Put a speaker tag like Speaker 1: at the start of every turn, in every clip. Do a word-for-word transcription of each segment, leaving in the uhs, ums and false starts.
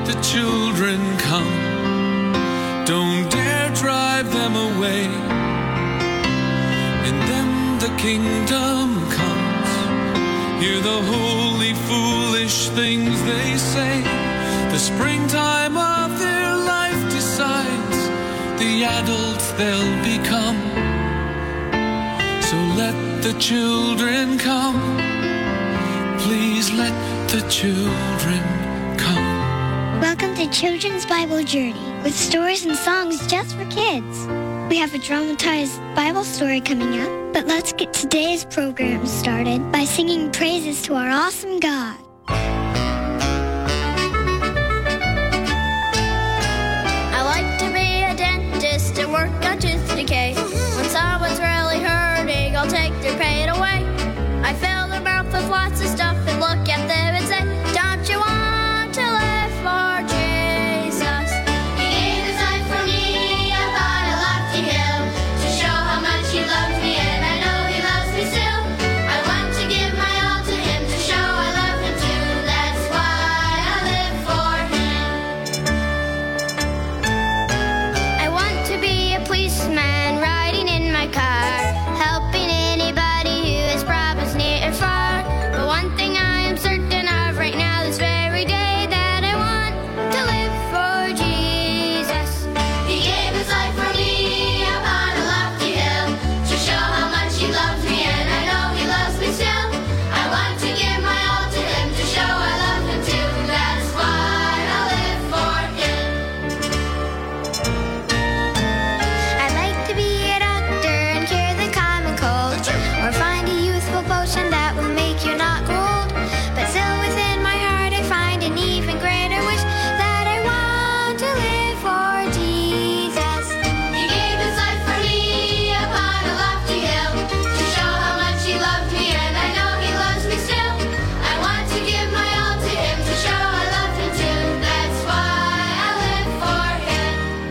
Speaker 1: the children come. Don't dare drive them away. In them the kingdom comes. Hear the holy, foolish things they say. The springtime of their life decides the adults they'll become. So let the children come. Please let the children come.
Speaker 2: Welcome to Children's Bible Journey with stories and songs just for kids. We have a dramatized Bible story coming up, but let's get today's program started by singing praises to our awesome God.
Speaker 3: I like to be a dentist and work on tooth decay. When someone's really hurting, I'll take their pain away. I fill their mouth with lots of stuff and look at them and say, don't you want to live for Jesus? He gave his life for me upon a lofty hill to show how much he loved me, and I know he loves me still. I want to give my all to him to show I love him too. That's why I live for him. I want to be a policeman riding in my car, helping anybody who has problems near or far. But one thing I am certain of right now, this very day, that I want to live for Jesus. He gave his life for me upon a lofty hill to show how much he loves me, and I know he loves me still. I want to give my all to him to show I love him too. That's why I live for him. I'd like to be a doctor and cure the common cold, or find a youthful potion that will make you not grow old. But still within my heart I find an even greater wish, that I want to live for Jesus. He gave his life for me upon a lofty hill to show how much he loved me, and I know he loves me still. I want to give my all to him to show I love him too. That's why I live for him.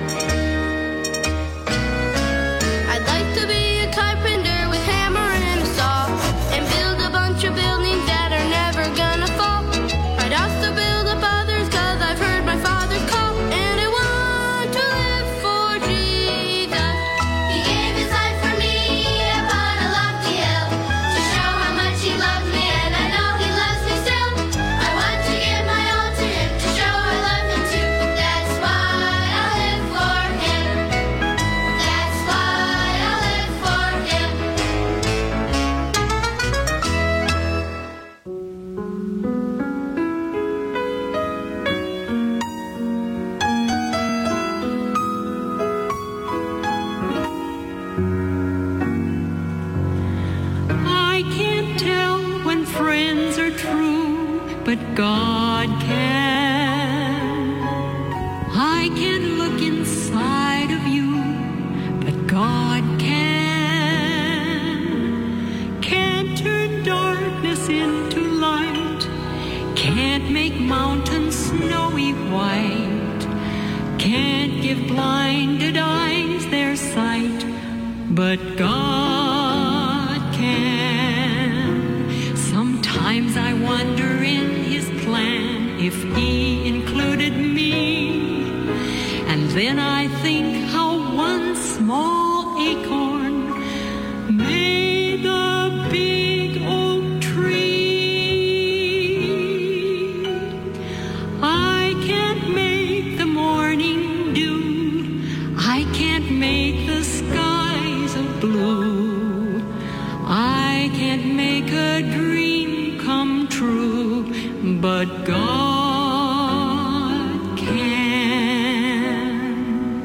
Speaker 3: I'd like to be a carpenter with hammer and a saw, and build a bunch of buildings that are never gonna fall. I'd also build up others, cause I've heard my father's call, and I want to live for Jesus. He gave his life for me upon a lofty hill to show how much he loved me, and I know he loves me still. I want to give my all to him to show I love him too. That's why I live for him. That's why I live for him.
Speaker 4: I can't tell when friends are true, but God can. I can't look inside of you, but God can. Can't turn darkness into light, can't make mountains snowy white, can't give blinded eyes their sight, but God can. Sometimes I wonder in his plan if he included me, and then I think how one small acorn made the big oak tree. I can't make the morning dew, I can't make the skies of blue, I can't make a dream come true, but God can.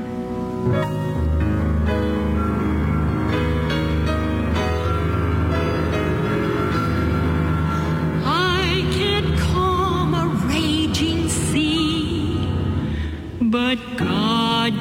Speaker 4: I can't calm a raging sea, but God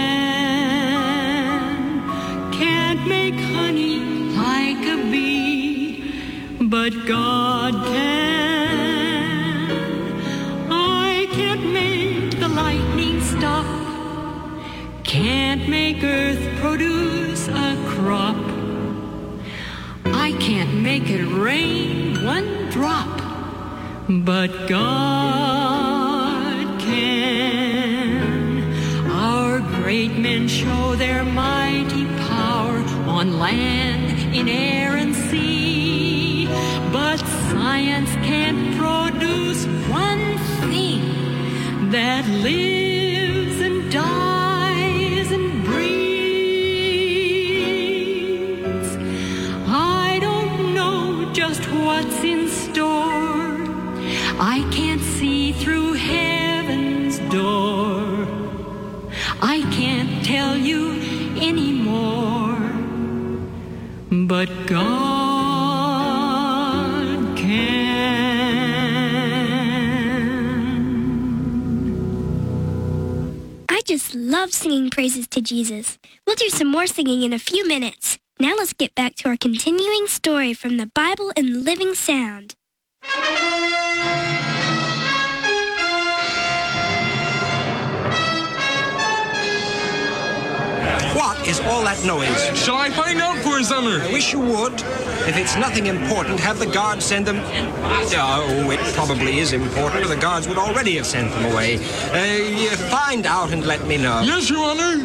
Speaker 4: can. Can't make honey like a bee, but God can. I can't make the lightning stop, can't make earth produce a crop, I can't make it rain one drop, but God can. land, in air and sea. But science can't produce one thing that lives and dies and breathes. I don't know just what's in store. I can't see through heaven's door. I can't tell you anymore, but God can.
Speaker 2: I just love singing praises to Jesus. We'll do some more singing in a few minutes. Now let's get back to our continuing story from the Bible in Living Sound.
Speaker 5: What is all that noise?
Speaker 1: Shall I find out for us, Honor?
Speaker 5: I wish you would. If it's nothing important, have the guards send them... Oh, it probably is important, or the guards would already have sent them away. Uh, find out and let me know.
Speaker 1: Yes, Your Honor.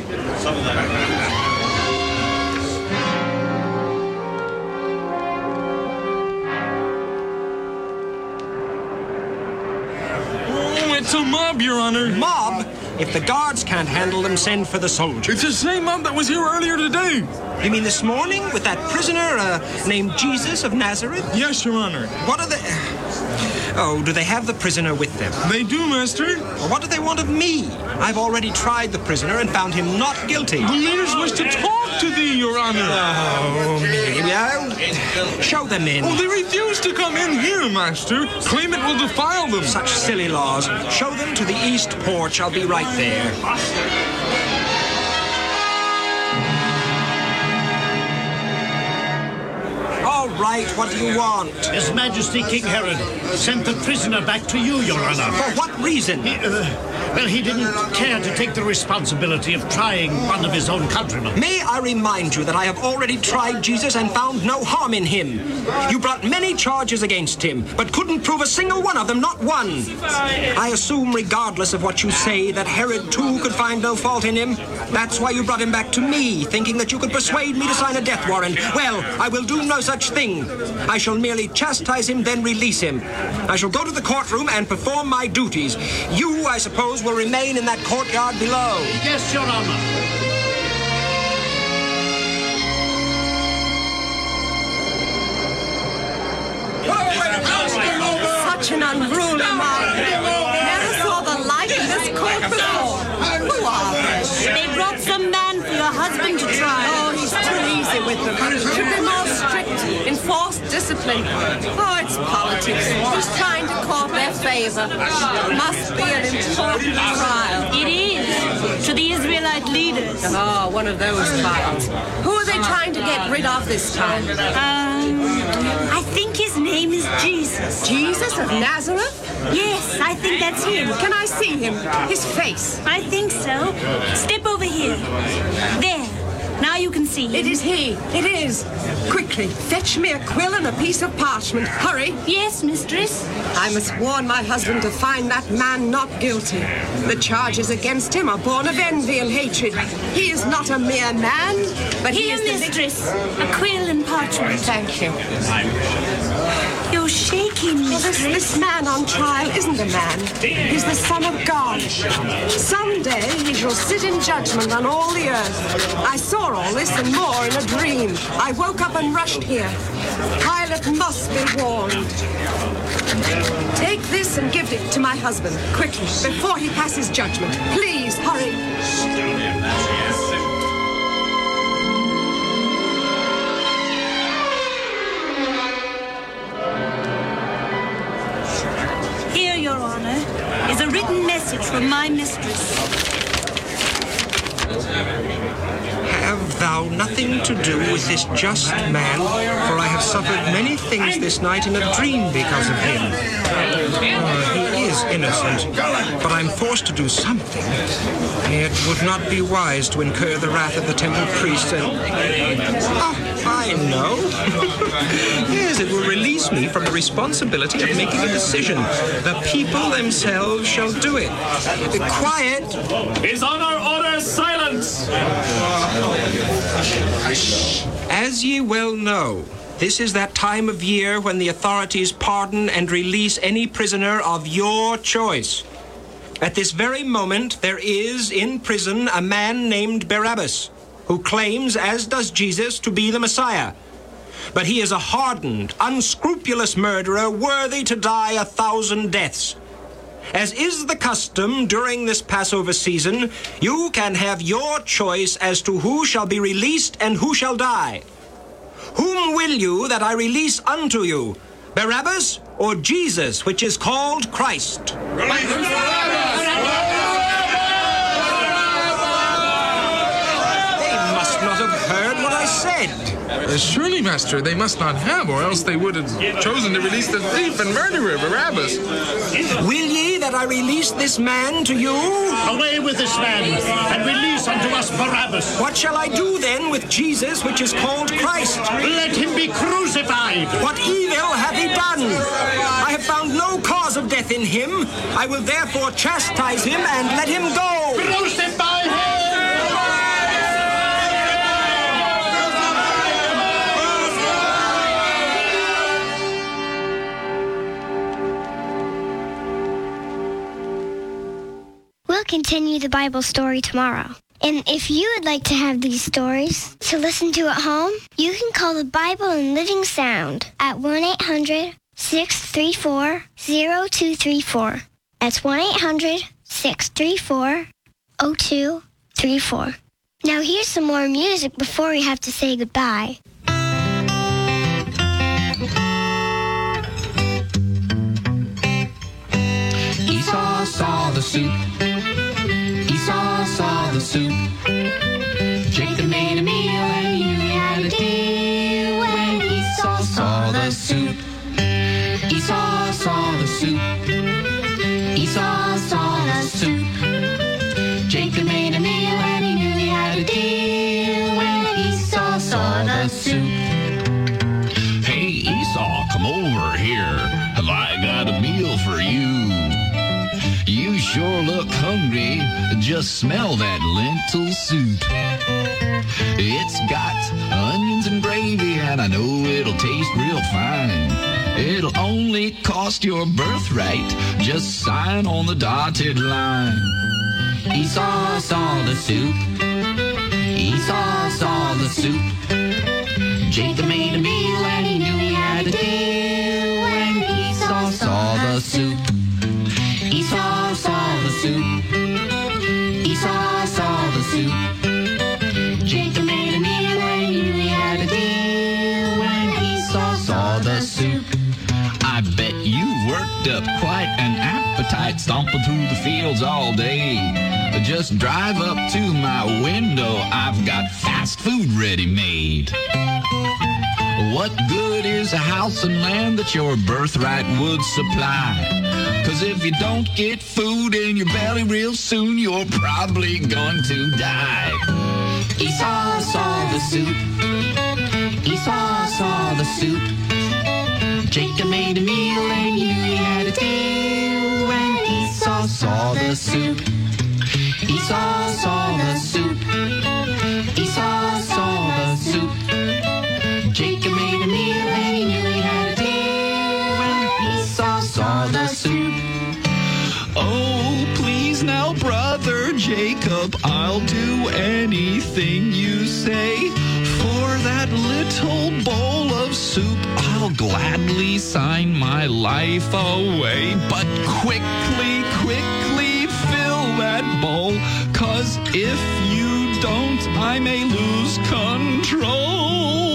Speaker 1: Oh, it's a mob, Your Honor.
Speaker 5: Mob? If the guards can't handle them, send for the soldiers.
Speaker 1: It's the same mob that was here earlier today.
Speaker 5: You mean this morning with that prisoner uh, named Jesus of Nazareth?
Speaker 1: Yes, Your Honor.
Speaker 5: What are they... Oh, do they have the prisoner with them?
Speaker 1: They do, Master.
Speaker 5: Well, what do they want of me? I've already tried the prisoner and found him not guilty.
Speaker 1: The leaders wish to talk to thee, Your Honor.
Speaker 5: Oh, me. Well, show them in.
Speaker 1: Oh, they refuse to come in here, Master. Claim it will defile them.
Speaker 5: Such silly laws. Show them to the east porch. I'll be right there. All right, what do you want?
Speaker 6: His Majesty King Herod sent the prisoner back to you, Your Honor.
Speaker 5: For what reason?
Speaker 6: He, uh, well, he didn't care to take the responsibility of trying one of his own countrymen.
Speaker 5: May I remind you that I have already tried Jesus and found no harm in him. You brought many charges against him, but couldn't prove a single one of them, not one. I assume, regardless of what you say, that Herod, too, could find no fault in him. That's why you brought him back to me, thinking that you could persuade me to sign a death warrant. Well, I will do no such thing. I shall merely chastise him, then release him. I shall go to the courtroom and perform my duties. You, I suppose, will remain in that courtyard below.
Speaker 6: Yes, Your Honor.
Speaker 7: Such an unruly mob. Never saw the like of this court before. Who are they?
Speaker 4: They brought some man for your husband to try.
Speaker 7: Oh, he's too easy with them. Should be more strict, enforce discipline. Oh, it's politics. He's trying to court their favor. Must be an important trial.
Speaker 4: It is. To the Israelite leaders.
Speaker 7: Oh, one of those trials. Who are they trying to get rid of this time?
Speaker 4: Um, I think his name is Jesus.
Speaker 7: Jesus of Nazareth?
Speaker 4: Yes, I think that's him.
Speaker 7: Can I see him? His face?
Speaker 4: I think so. Step over here. There. Now you can see him.
Speaker 7: It is he. It is. Quickly, fetch me a quill and a piece of parchment. Hurry.
Speaker 4: Yes, mistress.
Speaker 7: I must warn my husband to find that man not guilty. The charges against him are born of envy and hatred. He is not a mere man, but he
Speaker 4: Here,
Speaker 7: is the...
Speaker 4: mistress. A quill and parchment.
Speaker 7: Thank you.
Speaker 4: You're shaking,
Speaker 7: Well, this,
Speaker 4: mistress.
Speaker 7: this man on trial isn't a man. He's the Son of God. Someday he shall sit in judgment on all the earth. I saw all this and more in a dream. I woke up and rushed here. Pilate must be warned. Take this and give it to my husband, quickly, before he passes judgment. Please, hurry.
Speaker 4: Here, Your Honor, is a written message from my mistress.
Speaker 5: Have thou nothing to do with this just man, for I have suffered many things this night in a dream because of him. Oh, he is innocent, but I'm forced to do something. It would not be wise to incur the wrath of the temple priests and... Oh, fine, no? Yes, it will release me from the responsibility of making a decision. The people themselves shall do it. Quiet!
Speaker 8: Is on our order silence!
Speaker 5: As ye well know, this is that time of year when the authorities pardon and release any prisoner of your choice. At this very moment, there is in prison a man named Barabbas, who claims, as does Jesus, to be the Messiah. But he is a hardened, unscrupulous murderer worthy to die a thousand deaths. As is the custom during this Passover season, you can have your choice as to who shall be released and who shall die. Whom will you that I release unto you, Barabbas or Jesus, which is called Christ? Release Barabbas! They must not have heard what I said.
Speaker 9: Uh, surely, Master, they must not have, or else they would have chosen to release the thief and murderer, Barabbas.
Speaker 5: Will ye that I release this man to you?
Speaker 6: Away with this man, and release unto us Barabbas.
Speaker 5: What shall I do then with Jesus, which is called Christ?
Speaker 6: Let him be crucified.
Speaker 5: What evil hath he done? I have found no cause of death in him. I will therefore chastise him and let him go.
Speaker 6: Crucify him!
Speaker 2: We'll continue the Bible story tomorrow. And if you would like to have these stories to listen to at home, you can call the Bible in Living Sound at one eight hundred, six three four, zero two three four. That's one eight hundred, six three four, zero two three four. Now here's some more music before we have to say goodbye.
Speaker 1: Esau saw the soup. Esau saw the soup. Jacob made a meal and he knew he had a deal. When Esau saw the soup. Esau saw the soup. Esau saw the soup. Jacob made a meal and he knew he had a deal. When Esau saw the soup.
Speaker 10: Hey, Esau, come over here. Have I got a meal for you? You sure look hungry. Just smell that lentil soup. It's got onions and gravy, and I know it'll taste real fine. It'll only cost your birthright. Just sign on the dotted line.
Speaker 1: Esau saw the soup. Esau saw the soup. Jacob made a meal and he knew he had a deal. When Esau saw the soup. Esau saw the soup. Esau saw the soup. Jacob made a meal and he knew he had a deal. When Esau saw the soup.
Speaker 10: I bet you've worked up quite an appetite stomping through the fields all day. Just drive up to my window. I've got fast food ready-made. What good is a house and land that your birthright would supply? 'Cause if you don't get food in your belly real soon, you're probably going to die.
Speaker 1: Esau saw the soup. Esau saw the soup. Jacob made a meal and he knew he had a deal. When Esau saw the soup. Esau saw the soup. Esau saw the soup. Jacob made a meal and he knew he had a deal. When Esau saw the soup.
Speaker 10: Oh, please now, brother Jacob, I'll do anything you say. For that little bowl of soup, I'll gladly sign my life away. But quickly, quickly fill that bowl, 'cause if you don't, I may lose control.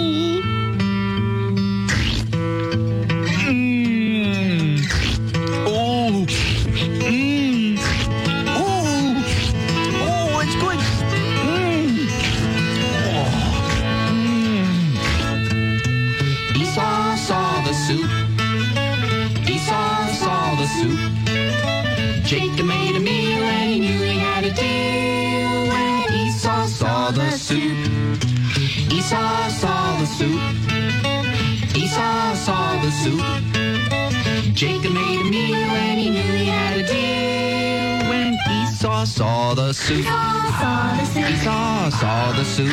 Speaker 1: Jacob made a meal and he knew he had a deal. When Esau saw the soup. Esau saw the soup. Esau saw the soup. Jacob made a meal and he knew he had a deal. When Esau saw the soup. Esau saw the soup.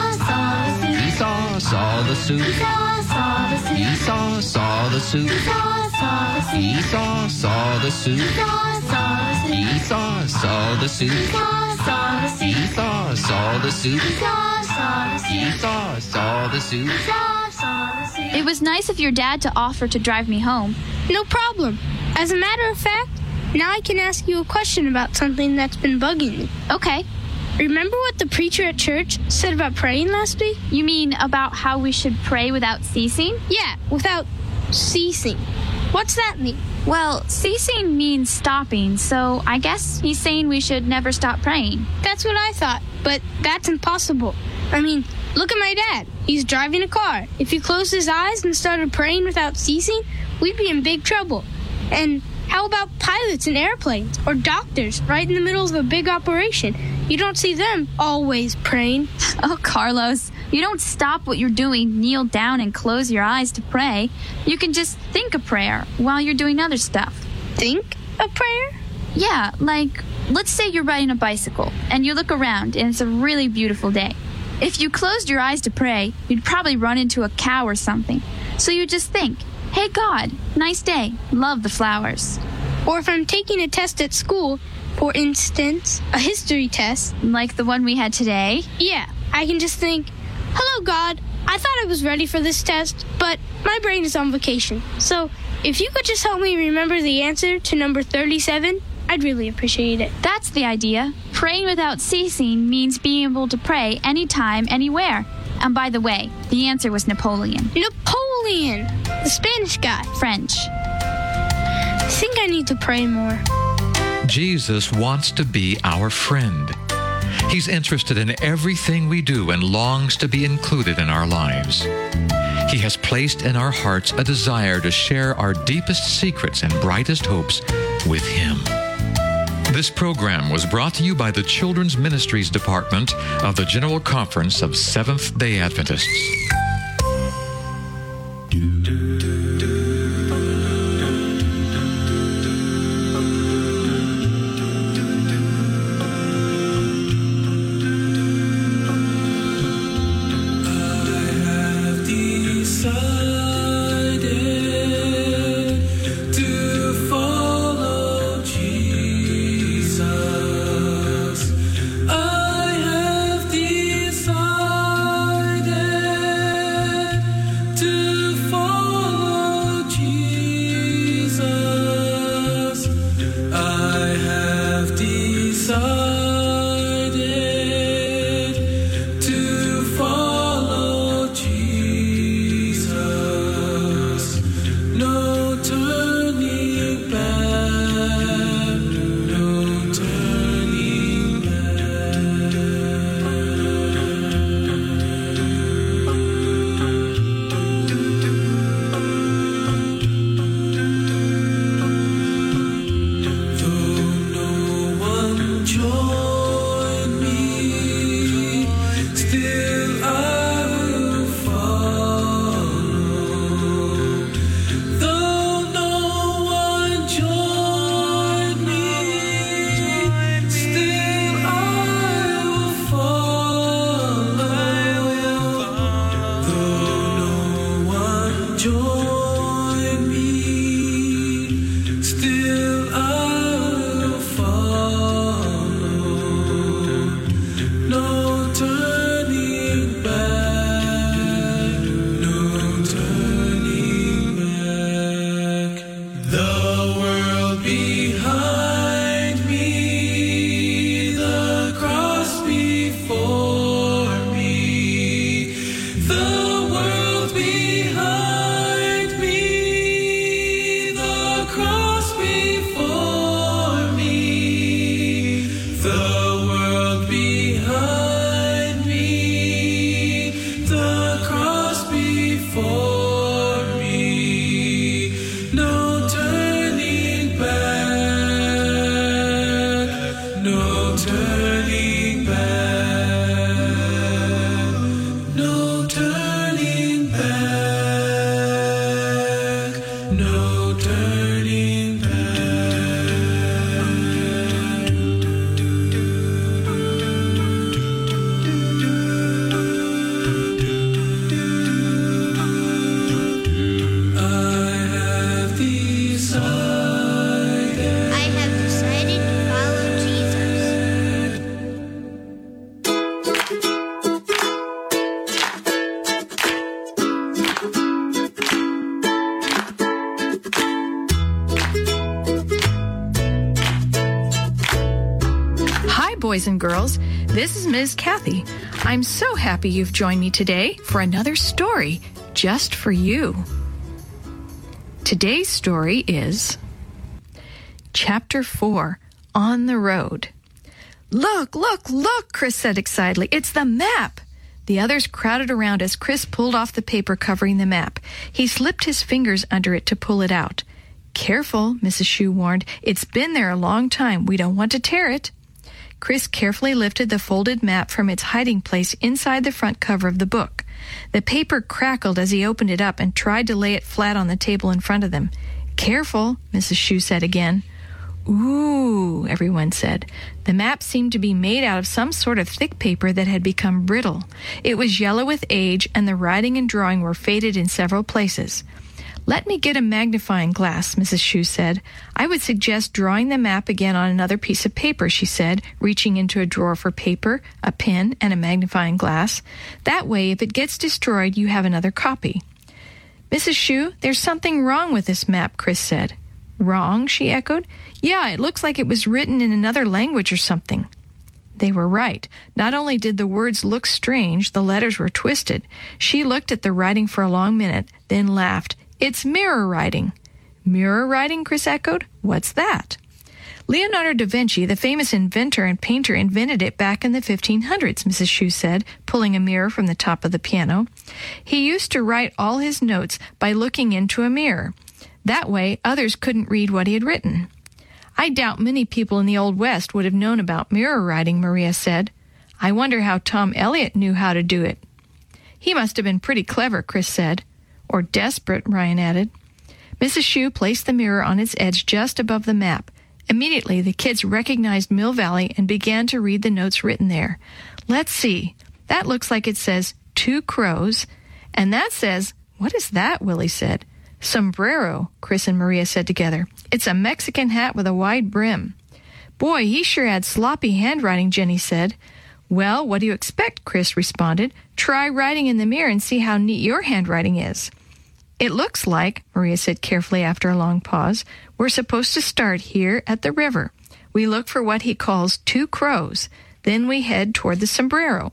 Speaker 1: Esau saw the soup. Esau saw the soup. Esau saw the soup. Esau saw the soup. Esau saw the soup. Esau saw the soup.
Speaker 11: It was nice of your dad to offer to drive me home.
Speaker 12: No problem. As a matter of fact, now I can ask you a question about something that's been bugging me.
Speaker 11: Okay.
Speaker 12: Remember what the preacher at church said about praying last week?
Speaker 11: You mean about how we should pray without ceasing?
Speaker 12: Yeah, without ceasing. What's that mean?
Speaker 11: Well, ceasing means stopping, so I guess he's saying we should never stop praying.
Speaker 12: That's what I thought, but that's impossible. I mean, look at my dad. He's driving a car. If he closed his eyes and started praying without ceasing, we'd be in big trouble. And how about pilots in airplanes or doctors right in the middle of a big operation? You don't see them always praying.
Speaker 11: Oh, Carlos, you don't stop what you're doing, kneel down and close your eyes to pray. You can just think a prayer while you're doing other stuff.
Speaker 12: Think a prayer?
Speaker 11: Yeah, like, let's say you're riding a bicycle and you look around and it's a really beautiful day. If you closed your eyes to pray, you'd probably run into a cow or something. So you just think, hey, God, nice day, love the flowers.
Speaker 12: Or if I'm taking a test at school, for instance, a history test.
Speaker 11: Like the one we had today?
Speaker 12: Yeah, I can just think, hello, God, I thought I was ready for this test, but my brain is on vacation. So if you could just help me remember the answer to number thirty-seven, I'd really appreciate it.
Speaker 11: That's the idea. Praying without ceasing means being able to pray anytime, anywhere. And by the way, the answer was Napoleon.
Speaker 12: Napoleon! The Spanish guy.
Speaker 11: French.
Speaker 12: I think I need to pray more.
Speaker 13: Jesus wants to be our friend. He's interested in everything we do and longs to be included in our lives. He has placed in our hearts a desire to share our deepest secrets and brightest hopes with Him. This program was brought to you by the Children's Ministries Department of the General Conference of Seventh-day Adventists.
Speaker 14: To boys and girls. This is Miz Kathy. I'm so happy you've joined me today for another story just for you. Today's story is Chapter four, On the Road. Look, look, look, Chris said excitedly. It's the map. The others crowded around as Chris pulled off the paper covering the map. He slipped his fingers under it to pull it out. Careful, Missus Shue warned. It's been there a long time. We don't want to tear it. Chris carefully lifted the folded map from its hiding place inside the front cover of the book. The paper crackled as he opened it up and tried to lay it flat on the table in front of them. Careful, Missus Shue said again. Ooh, everyone said. The map seemed to be made out of some sort of thick paper that had become brittle. It was yellow with age, and the writing and drawing were faded in several places. Let me get a magnifying glass, Missus Shue said. I would suggest drawing the map again on another piece of paper, she said, reaching into a drawer for paper, a pen, and a magnifying glass. That way, if it gets destroyed, you have another copy. Missus Shue, there's something wrong with this map, Chris said. Wrong, she echoed. Yeah, it looks like it was written in another language or something. They were right. Not only did the words look strange, the letters were twisted. She looked at the writing for a long minute, then laughed. It's mirror writing. Mirror writing, Chris echoed. What's that? Leonardo da Vinci, the famous inventor and painter, invented it back in the fifteen hundreds, Missus Shue said, pulling a mirror from the top of the piano. He used to write all his notes by looking into a mirror. That way, others couldn't read what he had written. I doubt many people in the Old West would have known about mirror writing, Maria said. I wonder how Tom Elliot knew how to do it. He must have been pretty clever, Chris said. Or desperate, Ryan added. Missus Shue placed the mirror on its edge just above the map. Immediately, the kids recognized Mill Valley and began to read the notes written there. Let's see. That looks like it says two crows. And that says, what is that, Willie said. Sombrero, Chris and Maria said together. It's a Mexican hat with a wide brim. Boy, he sure had sloppy handwriting, Jenny said. Well, what do you expect, Chris responded. Try writing in the mirror and see how neat your handwriting is. It looks like, Maria said carefully after a long pause, we're supposed to start here at the river. We look for what he calls two crows. Then we head toward the sombrero.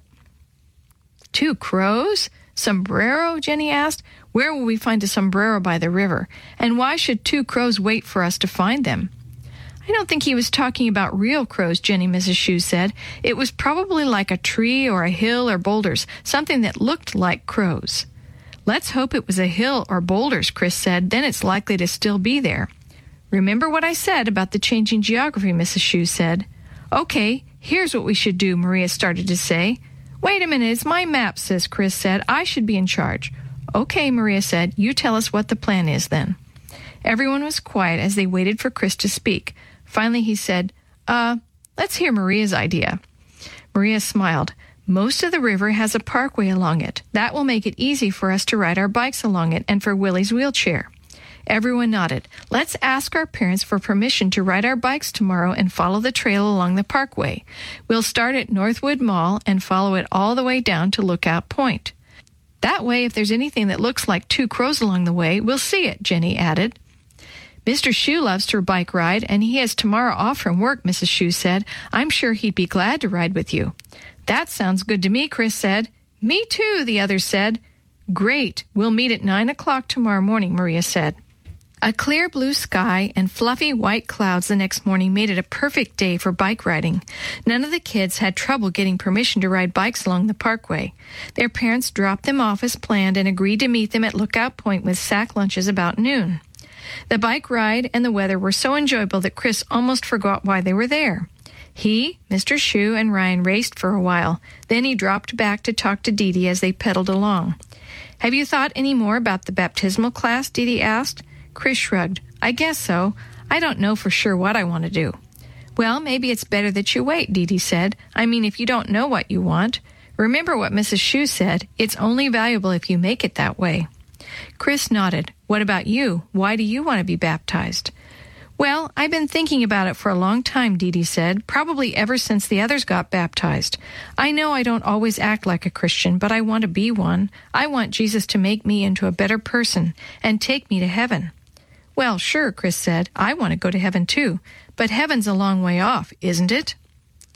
Speaker 14: Two crows? Sombrero? Jenny asked. Where will we find a sombrero by the river? And why should two crows wait for us to find them? I don't think he was talking about real crows, Jenny, Missus Shue said. It was probably like a tree or a hill or boulders, something that looked like crows. Let's hope it was a hill or boulders, Chris said. Then it's likely to still be there. Remember what I said about the changing geography, Missus Shue said. Okay, here's what we should do, Maria started to say. Wait a minute, it's my map, says Chris said. I should be in charge. Okay, Maria said. You tell us what the plan is then. Everyone was quiet as they waited for Chris to speak. Finally, he said, Uh, let's hear Maria's idea. Maria smiled. Most of the river has a parkway along it. That will make it easy for us to ride our bikes along it and for Willie's wheelchair. Everyone nodded. Let's ask our parents for permission to ride our bikes tomorrow and follow the trail along the parkway. We'll start at Northwood Mall and follow it all the way down to Lookout Point. That way, if there's anything that looks like two crows along the way, we'll see it, Jenny added. Mister Shue loves to bike ride, and he has tomorrow off from work, Missus Shue said. I'm sure he'd be glad to ride with you. That sounds good to me, Chris said. Me too, the others said. Great. We'll meet at nine o'clock tomorrow morning, Maria said. A clear blue sky and fluffy white clouds the next morning made it a perfect day for bike riding. None of the kids had trouble getting permission to ride bikes along the parkway. Their parents dropped them off as planned and agreed to meet them at Lookout Point with sack lunches about noon. The bike ride and the weather were so enjoyable that Chris almost forgot why they were there. He, Mister Shue, and Ryan raced for a while. Then he dropped back to talk to Dee Dee as they pedaled along. Have you thought any more about the baptismal class? Dee Dee asked. Chris shrugged. I guess so. I don't know for sure what I want to do. Well, maybe it's better that you wait, Dee Dee said. I mean, if you don't know what you want. Remember what Missus Shue said. It's only valuable if you make it that way. Chris nodded. What about you? Why do you want to be baptized? Well, I've been thinking about it for a long time, Dee Dee said, probably ever since the others got baptized. I know I don't always act like a Christian, but I want to be one. I want Jesus to make me into a better person and take me to heaven. Well, sure, Chris said. I want to go to heaven too, but heaven's a long way off, isn't it?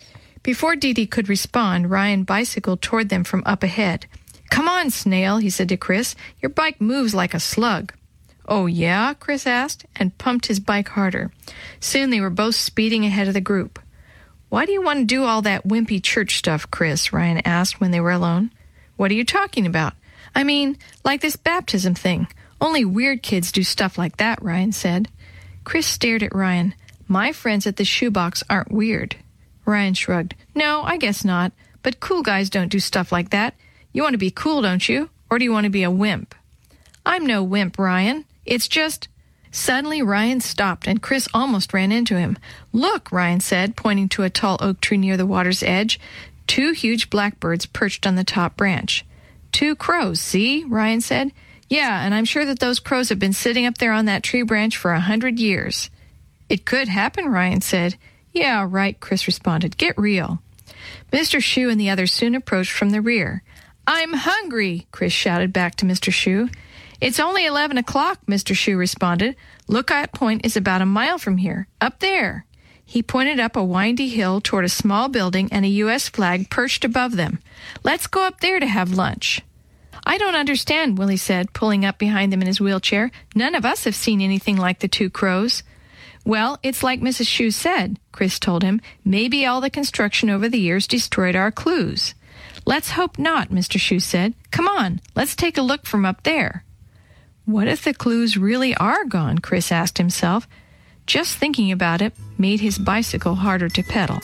Speaker 14: Before Dee Dee could respond, Ryan bicycled toward them from up ahead. "Come on, Snail," he said to Chris. "Your bike moves like a slug." "Oh, yeah?" Chris asked, and pumped his bike harder. Soon they were both speeding ahead of the group. "Why do you want to do all that wimpy church stuff, Chris?" Ryan asked when they were alone. "What are you talking about?" "I mean, like this baptism thing. Only weird kids do stuff like that," Ryan said. Chris stared at Ryan. "My friends at the shoebox aren't weird." Ryan shrugged. "No, I guess not. But cool guys don't do stuff like that. You want to be cool, don't you? Or do you want to be a wimp?" "I'm no wimp, Ryan. It's just—" Suddenly, Ryan stopped, and Chris almost ran into him. "Look," Ryan said, pointing to a tall oak tree near the water's edge. Two huge blackbirds perched on the top branch. "Two crows, see?" Ryan said. "Yeah, and I'm sure that those crows have been sitting up there on that tree branch for a hundred years." "It could happen," Ryan said. "Yeah, right," Chris responded. "Get real." Mister Shue and the others soon approached from the rear. "I'm hungry," Chris shouted back to Mister Shue. "It's only eleven o'clock," Mister Shue responded. "Lookout Point is about a mile from here. Up there." He pointed up a windy hill toward a small building and a U S flag perched above them. "Let's go up there to have lunch." "I don't understand," Willie said, pulling up behind them in his wheelchair. "None of us have seen anything like the two crows." "Well, it's like Missus Shue said," Chris told him. "Maybe all the construction over the years destroyed our clues." "Let's hope not," Mister Shue said. "Come on, let's take a look from up there." What if the clues really are gone? Chris asked himself. Just thinking about it made his bicycle harder to pedal.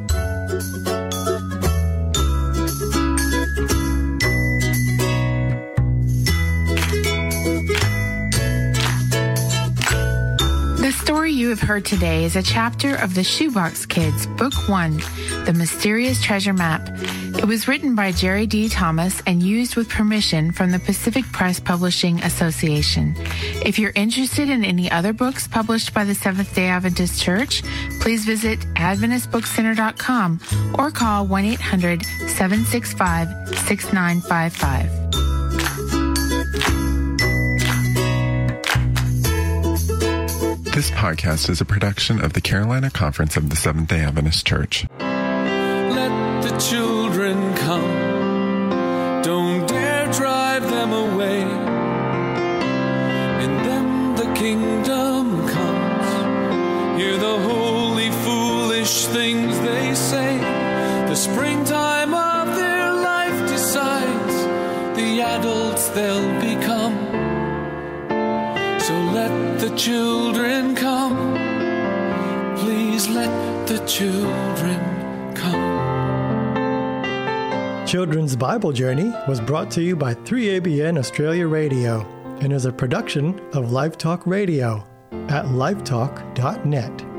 Speaker 15: The story you have heard today is a chapter of the Shoebox Kids, Book One, The Mysterious Treasure Map. It was written by Jerry D. Thomas and used with permission from the Pacific Press Publishing Association. If you're interested in any other books published by the Seventh-day Adventist Church, please visit adventist book center dot com or call one eight hundred seven six five six nine five five.
Speaker 16: This podcast is a production of the Carolina Conference of the Seventh-day Adventist Church.
Speaker 17: Let the children come. Don't dare drive them away. In them the kingdom comes. Hear the holy, foolish things they say. The springtime of their life decides the adults they'll become. So let the children come. Please let the children come.
Speaker 18: Children's Bible Journey was brought to you by three A B N Australia Radio and is a production of Live Talk Radio at live talk dot net.